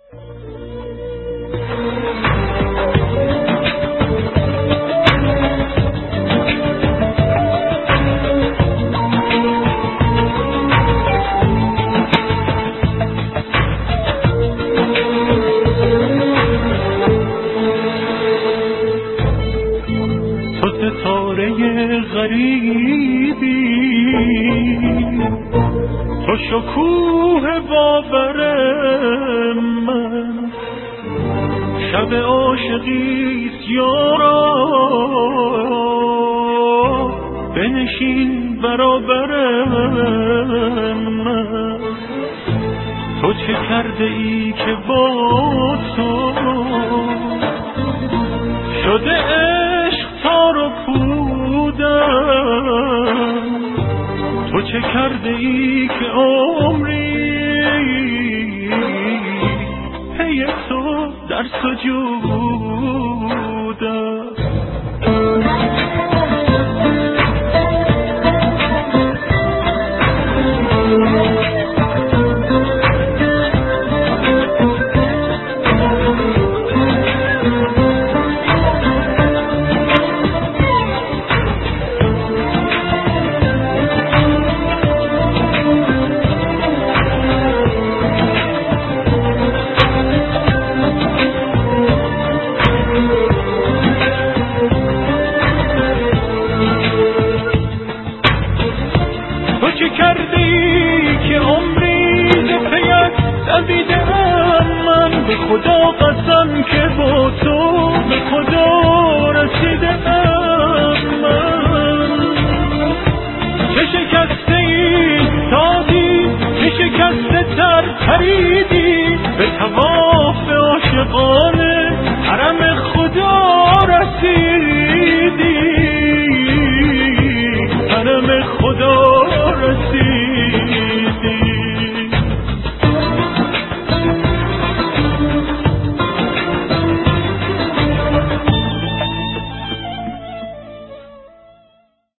غریبی تو شکوه باور من، شب عاشقیست یارا بنشین برابر من. تو چه کرده ای که با تو شده عشق تار و پودم؟ تو چه کرده ای که عمری پی تو در سجودم؟ خدا قسم که با تو به خدا رسیدم من. چه شکسته ای دادی، چه شکسته تر پریدی به